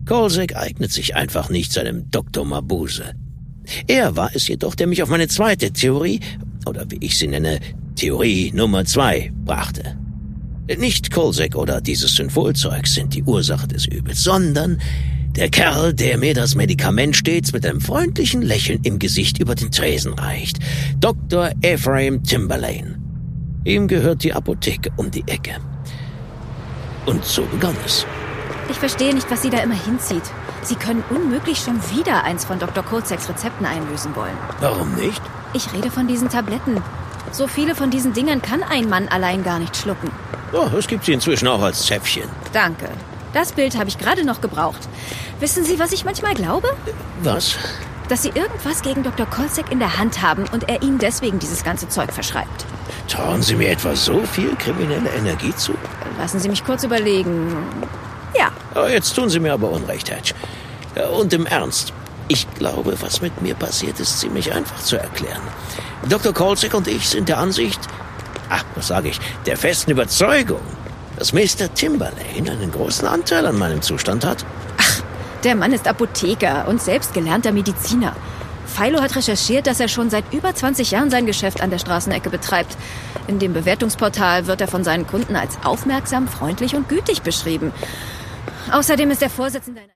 Kolzek eignet sich einfach nicht zu einem Dr. Mabuse. Er war es jedoch, der mich auf meine zweite Theorie, oder wie ich sie nenne, Theorie Nummer 2, brachte. Nicht Kolzek oder dieses Synfolzeug sind die Ursache des Übels, sondern der Kerl, der mir das Medikament stets mit einem freundlichen Lächeln im Gesicht über den Tresen reicht. Dr. Ephraim Timberlane. Ihm gehört die Apotheke um die Ecke. Und so begann es. Ich verstehe nicht, was Sie da immer hinzieht. Sie können unmöglich schon wieder eins von Dr. Kolzeks Rezepten einlösen wollen. Warum nicht? Ich rede von diesen Tabletten. So viele von diesen Dingern kann ein Mann allein gar nicht schlucken. Oh, es gibt sie inzwischen auch als Zäpfchen. Danke. Das Bild habe ich gerade noch gebraucht. Wissen Sie, was ich manchmal glaube? Was? Dass Sie irgendwas gegen Dr. Kolzek in der Hand haben und er Ihnen deswegen dieses ganze Zeug verschreibt. Trauen Sie mir etwa so viel kriminelle Energie zu? Lassen Sie mich kurz überlegen. Ja. Oh, jetzt tun Sie mir aber Unrecht, Hedge. Und im Ernst, ich glaube, was mit mir passiert, ist ziemlich einfach zu erklären. Dr. Kolzek und ich sind der Ansicht, der festen Überzeugung, dass Mr. Timberlane einen großen Anteil an meinem Zustand hat. Ach, der Mann ist Apotheker und selbst gelernter Mediziner. Philo hat recherchiert, dass er schon seit über 20 Jahren sein Geschäft an der Straßenecke betreibt. In dem Bewertungsportal wird er von seinen Kunden als aufmerksam, freundlich und gütig beschrieben. Außerdem ist er Vorsitzender